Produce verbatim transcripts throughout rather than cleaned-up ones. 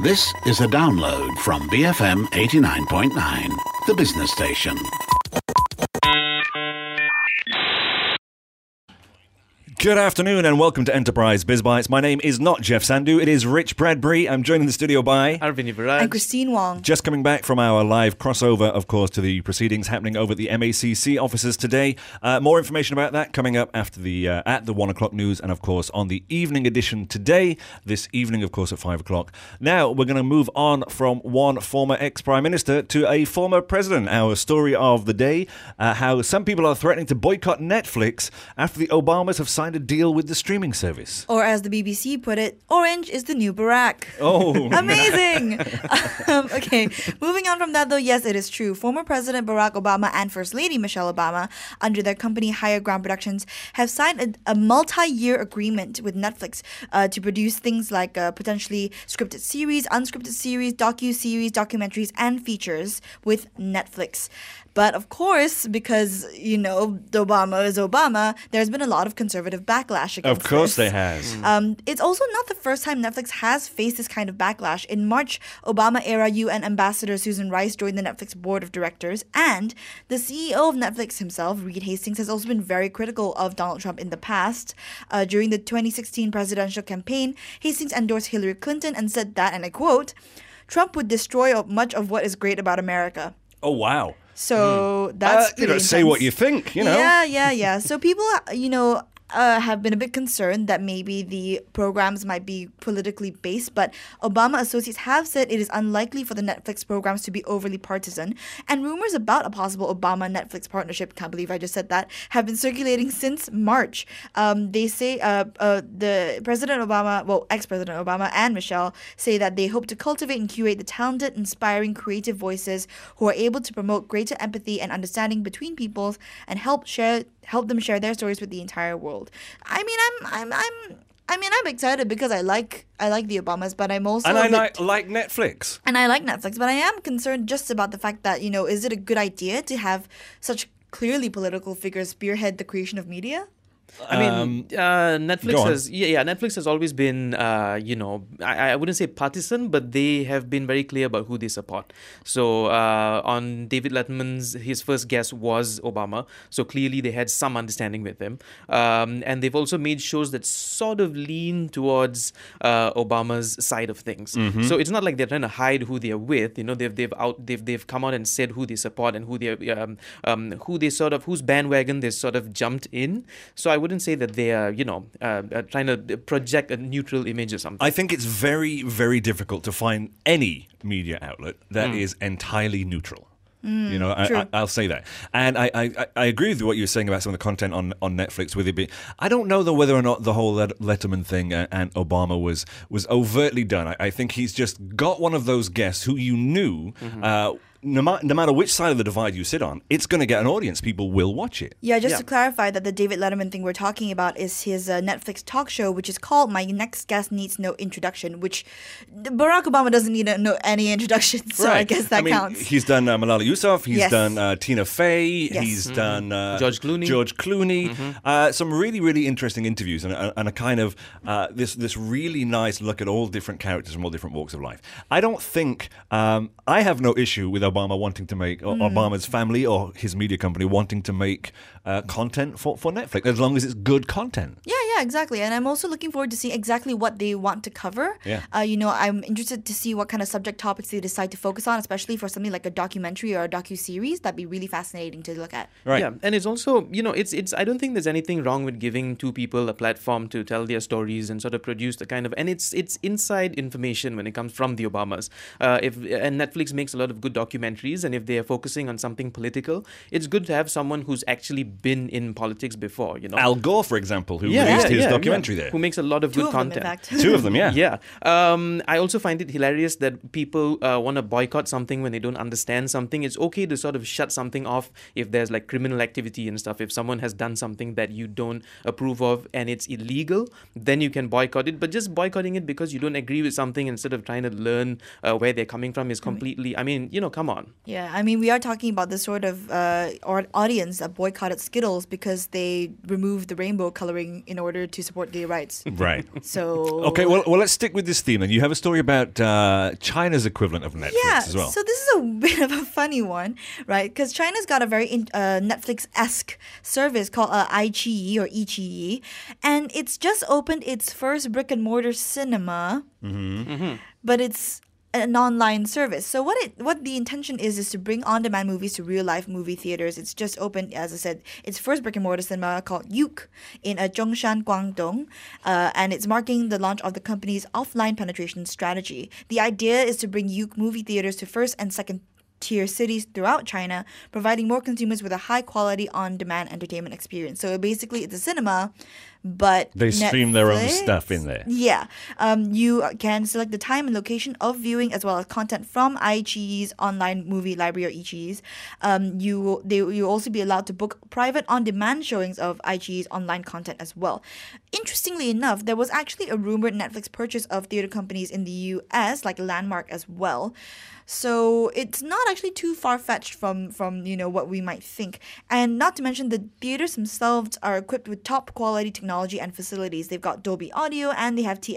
This is a download from B F M eighty-nine point nine, the business station. Good afternoon and welcome to Enterprise Biz Bites. My name is not Jeff Sandu, it is Rich Bradbury. I'm joined in the studio by Arvind Viraj and Christine Wong. Just coming back from our live crossover, of course, to the proceedings happening over at the M A C C offices today. Uh, more information about that coming up after the uh, at the one o'clock news and, of course, on the evening edition today. This evening, of course, at five o'clock. Now, we're going to move on from one former ex-prime minister to a former president. Our story of the day, uh, how some people are threatening to boycott Netflix after the Obamas have signed a deal with the streaming service. Or as the B B C put it, Orange is the new Barack. Oh. Amazing! um, okay, moving on from that though, yes, it is true. Former President Barack Obama and First Lady Michelle Obama, under their company Higher Ground Productions, have signed a, a multi-year agreement with Netflix uh, to produce things like uh, potentially scripted series, unscripted series, docu-series, documentaries, and features with Netflix. But of course, because, you know, Obama is Obama, there's been a lot of conservative backlash against Of course this. there has. Um, it's also not the first time Netflix has faced this kind of backlash. In March, Obama-era U N Ambassador Susan Rice joined the Netflix board of directors, and the C E O of Netflix himself, Reed Hastings, has also been very critical of Donald Trump in the past. Uh, during the twenty sixteen presidential campaign, Hastings endorsed Hillary Clinton and said that, and I quote, "Trump would destroy much of what is great about America." Oh, wow. So that's Uh, you pretty know, say intense. what you think, you know. Yeah, yeah, yeah. So people, you know, uh, have been a bit concerned that maybe the programs might be politically based, but Obama associates have said it is unlikely for the Netflix programs to be overly partisan. And rumors about a possible Obama-Netflix partnership, can't believe I just said that, have been circulating since March. Um, they say uh, uh, the President Obama, well, ex-President Obama and Michelle say that they hope to cultivate and curate the talented, inspiring, creative voices who are able to promote greater empathy and understanding between peoples and help share help them share their stories with the entire world. I mean, I'm I'm I'm I mean, I'm excited because I like I like the Obamas, but I'm also And a I bit- like, like Netflix. and I like Netflix, but I am concerned just about the fact that, you know, is it a good idea to have such clearly political figures spearhead the creation of media? I mean, Um, uh, Netflix go on. has yeah, yeah. Netflix has always been, uh, you know, I, I wouldn't say partisan, but they have been very clear about who they support. So uh, on David Letterman's, his first guest was Obama. So clearly they had some understanding with him, um, and they've also made shows that sort of lean towards uh, Obama's side of things. Mm-hmm. So it's not like they're trying to hide who they are with. You know, they've they've out they've they've come out and said who they support and who they um, um who they sort of whose bandwagon they sort of jumped in. So I wouldn't say that they are, you know, uh, uh, trying to project a neutral image or something. I think it's very, very difficult to find any media outlet that Mm. is entirely neutral. You know, I, true. I, I'll say that. And I, I, I agree with what you were saying about some of the content on, on Netflix with it being... I don't know, though, whether or not the whole Let- Letterman thing and, and Obama was was overtly done. I, I think he's just got one of those guests who you knew... Mm-hmm. Uh, no, ma- no matter which side of the divide you sit on, it's going to get an audience. People will watch it. Yeah, just Yeah. to clarify that the David Letterman thing we're talking about is his uh, Netflix talk show, which is called My Next Guest Needs No Introduction, which Barack Obama doesn't need a, no, any introduction, so I guess that I mean, counts. He's done uh, Malala Yousafzai. He's Yes. done uh, Tina Fey. Yes. He's done uh, George Clooney. George Clooney. Uh, some really, really interesting interviews and, a- and a kind of uh, this this really nice look at all different characters from all different walks of life. I don't think um, I have no issue with Obama wanting to make or Obama's family or his media company wanting to make uh, content for, for Netflix as long as it's good content. Yeah, yeah, exactly. And I'm also looking forward to seeing exactly what they want to cover. Yeah. Uh, you know, I'm interested to see what kind of subject topics they decide to focus on, especially for something like a documentary or a docu-series. That'd be really fascinating to look at. Right. Yeah, and it's also, you know, it's it's. I don't think there's anything wrong with giving two people a platform to tell their stories and sort of produce the kind of, and it's it's inside information when it comes from the Obamas. Uh, if and Netflix makes a lot of good documentaries, and if they are focusing on something political, it's good to have someone who's actually been in politics before. You know, Al Gore, for example, who yeah, released yeah, his yeah, documentary yeah, there. who makes a lot of Two good of them, in content. fact. Two of them, yeah. Yeah. Um, I also find it hilarious that people uh, want to boycott something when they don't understand something. It's okay to sort of shut something off if there's like criminal activity and stuff. If someone has done something that you don't approve of and it's illegal, then you can boycott it. But just boycotting it because you don't agree with something instead of trying to learn uh, where they're coming from is completely, I mean, you know, come on. Yeah, I mean, we are talking about the sort of uh, or audience that boycotted Skittles because they removed the rainbow coloring in order to support gay rights. Right. So Okay, well, well, let's stick with this theme. And you have a story about uh, China's equivalent of Netflix yeah, as well. so this is a bit of a funny one, right? Because China's got a very in, uh, Netflix-esque service called uh, iQIYI or iQIYI, and it's just opened its first brick and mortar cinema, but it's an online service. So what it what the intention is is to bring on-demand movies to real-life movie theaters. It's just opened, as I said, its first brick-and-mortar cinema called Yook in uh, Zhongshan, Guangdong, uh, and it's marking the launch of the company's offline penetration strategy. The idea is to bring Yook movie theaters to first and second tier cities throughout China, providing more consumers with a high-quality on-demand entertainment experience. So basically, it's a cinema, but They stream their own Netflix- stuff in there. Yeah. Um, you can select the time and location of viewing as well as content from iQIYI's online movie library or iQIYI's. Um, you will, they, you'll also be allowed to book private on-demand showings of iQIYI's online content as well. Interestingly enough, there was actually a rumored Netflix purchase of theater companies in the U S, like Landmark as well. So it's not actually too far-fetched from, from you know what we might think. And not to mention the theaters themselves are equipped with top-quality technology and facilities. They've got Dolby Audio and they have T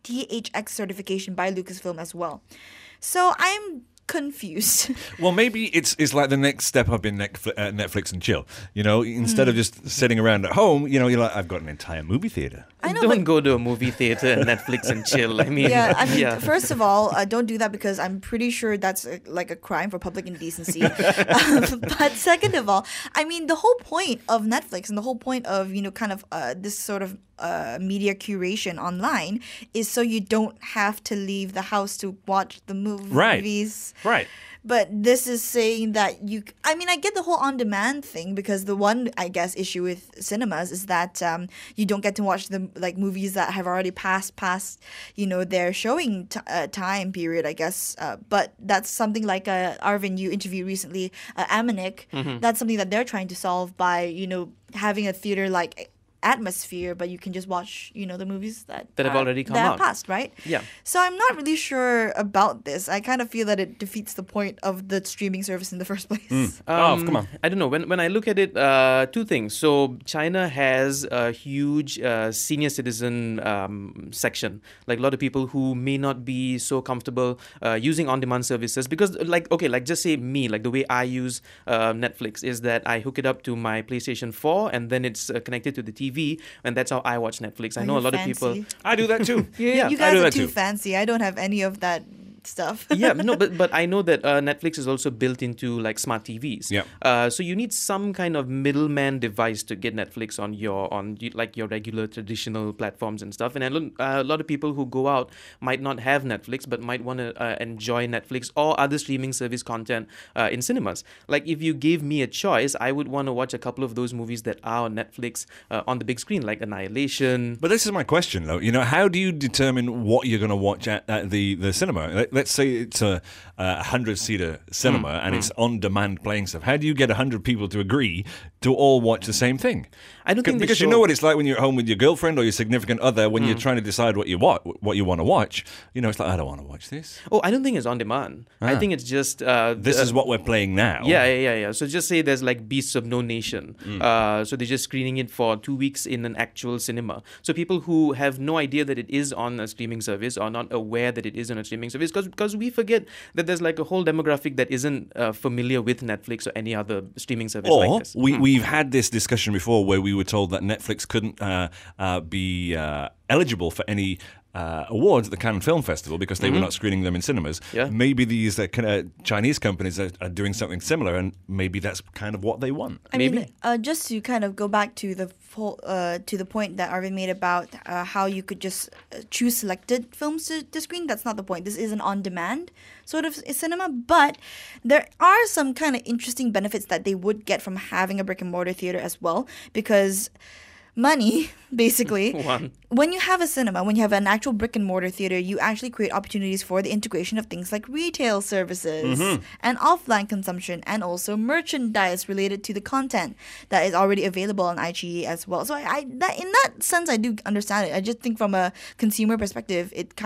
H X certification by Lucasfilm as well. So I'm confused. Well, maybe it's it's like the next step up in Netflix, uh, Netflix and chill. You know, instead of just sitting around at home, you know, you're like, I've got an entire movie theater. I know, Don't but go to a movie theater and Netflix and chill. I mean, yeah, I mean, yeah. first of all, uh, don't do that because I'm pretty sure that's uh like a crime for public indecency. um, but second of all, I mean, the whole point of Netflix and the whole point of, you know, kind of uh, this sort of uh, media curation online is so you don't have to leave the house to watch the Right. movies. Right. But this is saying that you... I mean, I get the whole on-demand thing because the one, I guess, issue with cinemas is that um, you don't get to watch the like movies that have already passed past, you know, their showing t- uh, time period, I guess. Uh, but that's something like uh, Arvin, you interviewed recently, uh, Amanik. That's something that they're trying to solve by, you know, having a theater like atmosphere, but you can just watch, you know, the movies that That have are- already come that have out. passed, right? Yeah. So I'm not really sure about this. I kind of feel that it defeats the point of the streaming service in the first place. Oh, Um, come on. I don't know. When when I look at it, uh, two things. So China has a huge uh, senior citizen um, section, like a lot of people who may not be so comfortable uh, using on-demand services because, like, okay, like just say me, like the way I use uh, Netflix is that I hook it up to my PlayStation four and then it's uh, connected to the T V, and that's how I watch Netflix. I Oh, know a you're lot of people. fancy. I do that too. You, Yeah, you I guys do are that too too. fancy. I don't have any of that stuff. Yeah, no, but but I know that uh, Netflix is also built into like smart T Vs. Yeah. Uh, so you need some kind of middleman device to get Netflix on your on y- like your regular traditional platforms and stuff. And I lo- uh, a lot of people who go out might not have Netflix, but might want to uh, enjoy Netflix or other streaming service content uh, in cinemas. Like if you gave me a choice, I would want to watch a couple of those movies that are on Netflix uh, on the big screen, like Annihilation. But this is my question, though. You know, how do you determine what you're going to watch at, at the, the cinema? Let, let's say it's a a hundred-seater cinema Mm, and it's on-demand playing stuff. How do you get a hundred people to agree to all watch the same thing? I don't think they because you show- know what it's like when you're at home with your girlfriend or your significant other when Mm. you're trying to decide what you want, what you want to watch. You know, it's like I don't want to watch this. Oh, I don't think it's on demand. I Ah. think it's just uh, This the- is what we're playing now. Yeah, yeah, yeah, yeah. So just say there's like Beasts of No Nation. Uh, so they're just screening it for two weeks in an actual cinema. So people who have no idea that it is on a streaming service or not aware that it is on a streaming service, because because we forget that there's like a whole demographic that isn't uh, familiar with Netflix or any other streaming service Or like this. we, we've had this discussion before where we were told that Netflix couldn't uh, uh, be uh, eligible for any uh, awards at the Cannes Film Festival because they were not screening them in cinemas. Yeah. Maybe these uh, kind of Chinese companies are, are doing something similar, and maybe that's kind of what they want. I Maybe. mean, uh, just to kind of go back to the full, uh, to the point that Arvin made about uh, how you could just uh, choose selected films to, to screen. That's not the point. This is an on-demand sort of c- cinema, but there are some kind of interesting benefits that they would get from having a brick and mortar theater as well, because money, basically. One. When you have a cinema, when you have an actual brick and mortar theater, you actually create opportunities for the integration of things like retail services and offline consumption and also merchandise related to the content that is already available on iQIYI as well. So I, I that in that sense, I do understand it. I just think from a consumer perspective, it kind of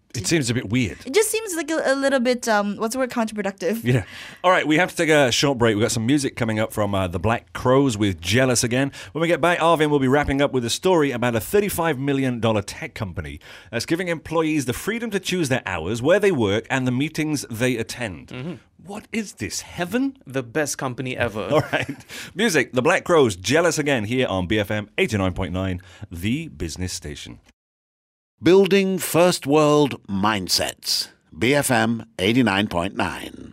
It seems a bit weird. It just seems like a, a little bit, um, what's the word, counterproductive. Yeah. All right, we have to take a short break. We've got some music coming up from uh, the Black Crows with Jealous Again. When we get back, Arvin will be wrapping up with a story about a thirty-five million dollars tech company that's giving employees the freedom to choose their hours, where they work, and the meetings they attend. Mm-hmm. What is this, heaven? The best company ever. All right. Music, the Black Crows, Jealous Again, here on B F M eighty-nine point nine, the business station. Building first world mindsets. B F M eighty-nine point nine.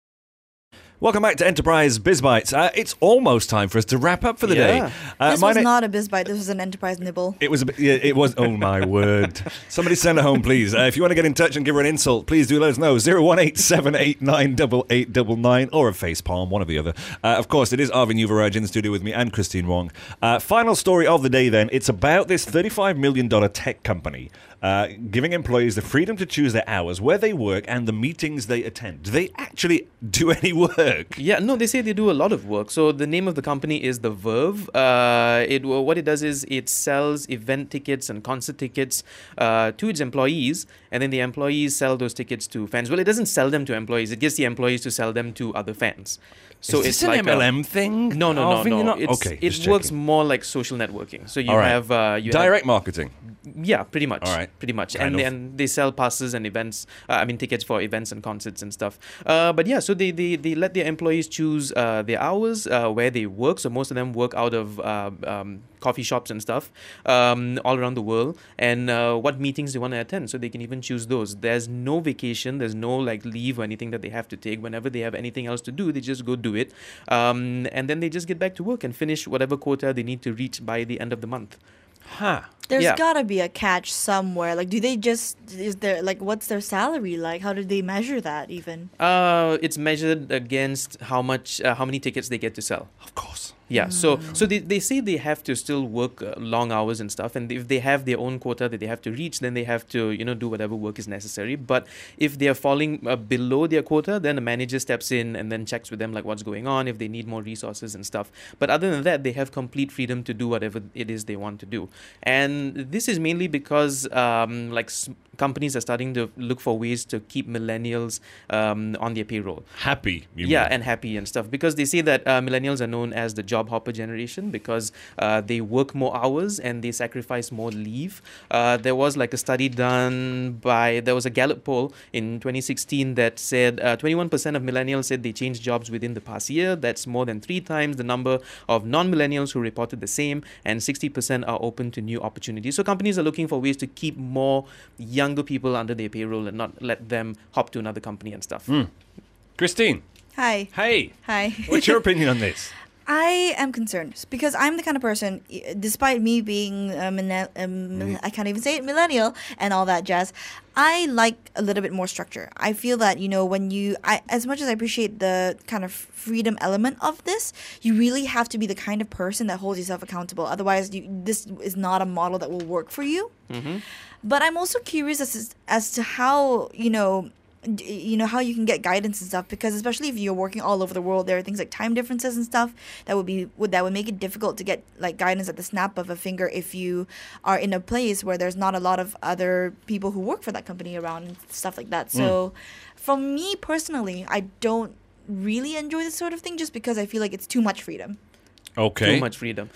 Welcome back to Enterprise BizBytes. Uh, it's almost time for us to wrap up for the Yeah. day. Uh, This my was na- not a BizByte. This was an Enterprise nibble. It was a bit, yeah, it was, oh my word. Somebody send her home, please. Uh, if you want to get in touch and give her an insult, please do let us know. zero one eight seven eight nine eight eight nine nine or a facepalm, one or the other. Uh, of course, it is Arvin Yuvaraj in the studio with me and Christine Wong. Uh, final story of the day then. It's about this thirty-five million dollars tech company uh, giving employees the freedom to choose their hours, where they work, and the meetings they attend. Do they actually do any work? Yeah, no, they say they do a lot of work. So the name of the company is The Verve. Uh, it what it does is it sells event tickets and concert tickets uh, to its employees, and then the employees sell those tickets to fans. Well, it doesn't sell them to employees; it gets the employees to sell them to other fans. So is it's this an like M L a- M thing? No, no, no, Arvin, no. you're not- It's, okay, it just works checking. more like social networking. So you All right. have uh, you Direct have, marketing. yeah, pretty much. All right. Pretty much. Kind And of. then they sell passes and events, uh, I mean, tickets for events and concerts and stuff. Uh, but yeah, so they, they, they let their employees choose uh, their hours, uh, where they work. So most of them work out of uh, um, coffee shops and stuff um, all around the world, and uh, what meetings they want to attend. So they can even choose those. There's no vacation, there's no like leave or anything that they have to take. Whenever they have anything else to do, they just go do it. Um, and then they just get back to work and finish whatever quota they need to reach by the end of the month. Huh. There's Yeah. gotta be a catch somewhere. Like, do they just, is there, like, what's their salary like? How do they measure that even? Uh, it's measured against how much, uh, how many tickets they get to sell. Of course. Yeah, so so they, they say they have to still work uh, long hours and stuff, and if they have their own quota that they have to reach, then they have to, you know, do whatever work is necessary. But if they are falling uh, below their quota, then the manager steps in and then checks with them like what's going on, if they need more resources and stuff. But other than that, they have complete freedom to do whatever it is they want to do. And this is mainly because um, like s- companies are starting to look for ways to keep millennials um, on their payroll. Happy. You Yeah, mean. and happy and stuff, because they say that uh, millennials are known as the job hopper generation because uh, they work more hours and they sacrifice more leave. Uh, there was like a study done by, there was a Gallup poll in twenty sixteen that said uh, twenty-one percent of millennials said they changed jobs within the past year. That's more than three times the number of non-millennials who reported the same, and sixty percent are open to new opportunities. So companies are looking for ways to keep more younger people under their payroll and not let them hop to another company and stuff. Christine. Hi. Hey. Hi. What's your opinion on this? I am concerned because I'm the kind of person, y- despite me being a millenn- um, Mm. I can't even say it, millennial and all that jazz, I like a little bit more structure. I feel that, you know, when you, I, as much as I appreciate the kind of freedom element of this, you really have to be the kind of person that holds yourself accountable. Otherwise, you, this is not a model that will work for you. Mm-hmm. But I'm also curious as as to how, you know, d- you know how you can get guidance and stuff, because especially if you're working all over the world, there are things like time differences and stuff that would be would that would make it difficult to get like guidance at the snap of a finger if you are in a place where there's not a lot of other people who work for that company around and stuff like that. So for me personally, I don't really enjoy this sort of thing just because I feel like it's too much freedom. Okay. Too much freedom.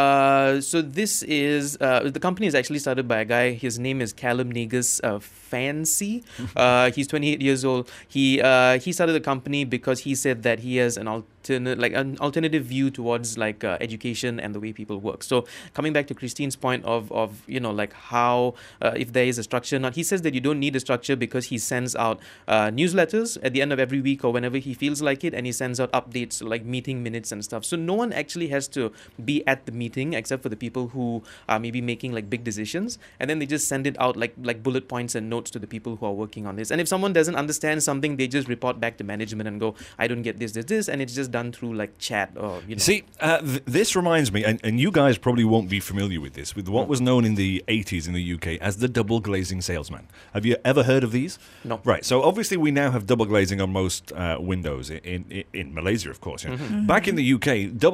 Uh, so this is uh, the company is actually started by a guy. His name is Callum Negus uh, Fancy. Uh, he's twenty-eight years old. He uh, he started the company because he said that he has an alternate, like an alternative view towards like uh, education and the way people work. So coming back to Christine's point of of you know like how uh, if there is a structure, not he says that you don't need a structure because he sends out uh, newsletters at the end of every week or whenever he feels like it, and he sends out updates like meeting minutes and stuff. So no one actually has to be at the meeting except for the people who are maybe making like big decisions, and then they just send it out like like bullet points and notes to the people who are working on this. And if someone doesn't understand something, they just report back to management and go, I don't get this, this, this, and it's just done through like chat or you know. See, uh, th- this reminds me, and, and you guys probably won't be familiar with this, with what was known in the eighties in the U K as the double glazing salesman. Have you ever heard of these? No. Right, so obviously we now have double glazing on most uh, windows in, in in Malaysia, of course. You know. Back in the U K, double glazing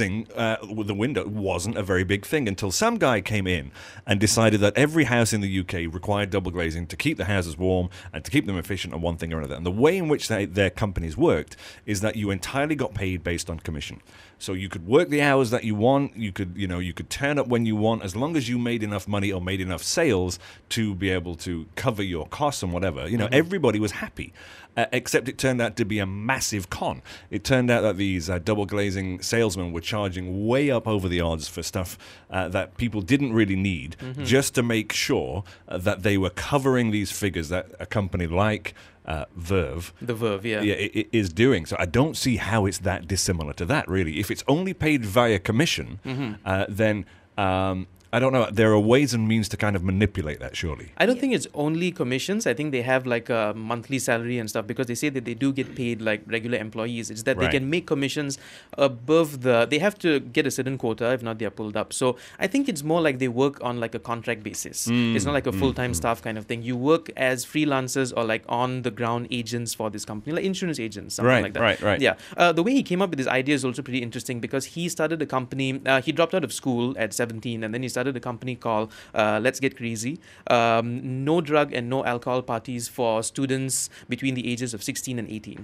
glazing uh, with the window wasn't a very big thing until some guy came in and decided that every house in the U K required double glazing to keep the houses warm and to keep them efficient on one thing or another. And the way in which they, their companies worked is that you entirely got paid based on commission. So you could work the hours that you want. You could, you know, you could turn up when you want, as long as you made enough money or made enough sales to be able to cover your costs and whatever. You know, mm-hmm. everybody was happy. Uh, except it turned out to be a massive con. It turned out that these uh, double glazing salesmen were charging way up over the odds for stuff uh, that people didn't really need, mm-hmm. just to make sure uh, that they were covering these figures that a company like uh, Verve, the Verve, yeah, yeah it, it is doing. So I don't see how it's that dissimilar to that, really. If it's only paid via commission, mm-hmm. uh, then um, I don't know. There are ways and means to kind of manipulate that, surely. I don't think it's only commissions. I think they have like a monthly salary and stuff, because they say that they do get paid like regular employees. It's that right. they can make commissions above the... They have to get a certain quota, if not they're pulled up. So I think it's more like they work on like a contract basis. Mm, it's not like a full-time mm, staff kind of thing. You work as freelancers or like on-the-ground agents for this company, like insurance agents, something right, like that. Right, right, Yeah. Uh, the way he came up with this idea is also pretty interesting, because he started a company... Uh, he dropped out of school at seventeen, and then he started a company called uh, Let's Get Crazy. Um, no drug and no alcohol parties for students between the ages of sixteen and eighteen.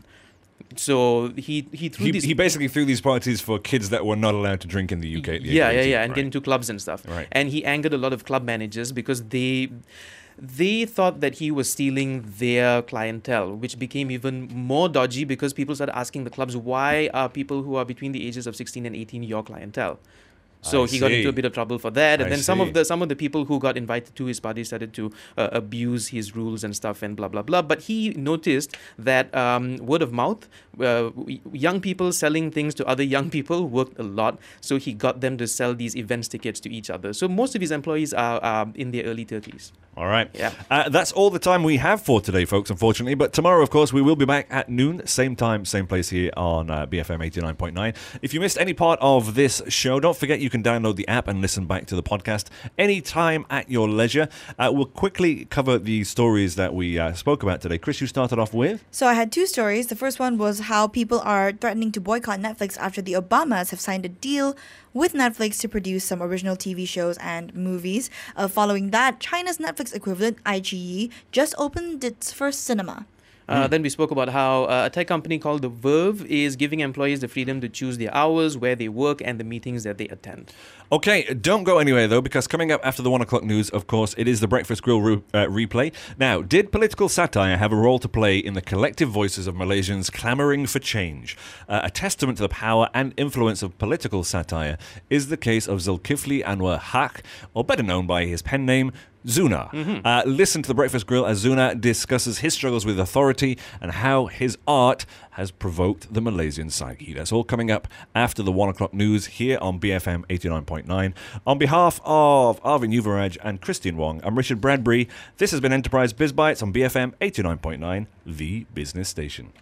So he he threw he, these... he basically threw these parties for kids that were not allowed to drink in the U K. The yeah, yeah, yeah, and right. get into clubs and stuff. Right. And he angered a lot of club managers because they... They thought that he was stealing their clientele, which became even more dodgy because people started asking the clubs, why are people who are between the ages of sixteen and eighteen your clientele? So I he see. got into a bit of trouble for that, and I then some see. of the some of the people who got invited to his party started to uh, abuse his rules and stuff and blah blah blah. But he noticed that um, word of mouth, uh, young people selling things to other young people worked a lot. So he got them to sell these events tickets to each other. So most of his employees are uh, in their early thirties. All right. Yeah. Uh, that's all the time we have for today, folks, unfortunately. But tomorrow, of course, we will be back at noon, same time, same place here on uh, B F M eighty-nine point nine. If you missed any part of this show, don't forget you can download the app and listen back to the podcast anytime at your leisure. Uh, we'll quickly cover the stories that we uh, spoke about today. Chris, you started off with? So I had two stories. The first one was how people are threatening to boycott Netflix after the Obamas have signed a deal with Netflix to produce some original T V shows and movies. Uh, following that, China's Netflix equivalent, I G E, just opened its first cinema. Uh, mm. Then we spoke about how uh, a tech company called The Verve is giving employees the freedom to choose their hours, where they work, and the meetings that they attend. Okay, don't go anywhere, though, because coming up after the one o'clock news, of course, it is the Breakfast Grill re- uh, replay. Now, did political satire have a role to play in the collective voices of Malaysians clamouring for change? Uh, a testament to the power and influence of political satire is the case of Zulkifli Anwar Haq, or better known by his pen name, Zuna. Mm-hmm. Uh, listen to the Breakfast Grill as Zuna discusses his struggles with authority and how his art has provoked the Malaysian psyche. That's all coming up after the one o'clock news here on B F M eighty-nine point nine. On behalf of Arvin Yuvaraj and Christian Wong, I'm Richard Bradbury. This has been Enterprise Biz Bites on B F M eighty-nine point nine, the business station.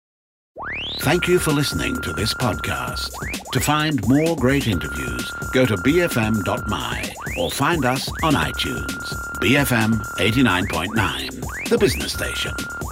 Thank you for listening to this podcast. To find more great interviews, go to b f m dot m y or find us on iTunes. B F M eighty-nine point nine, the business station.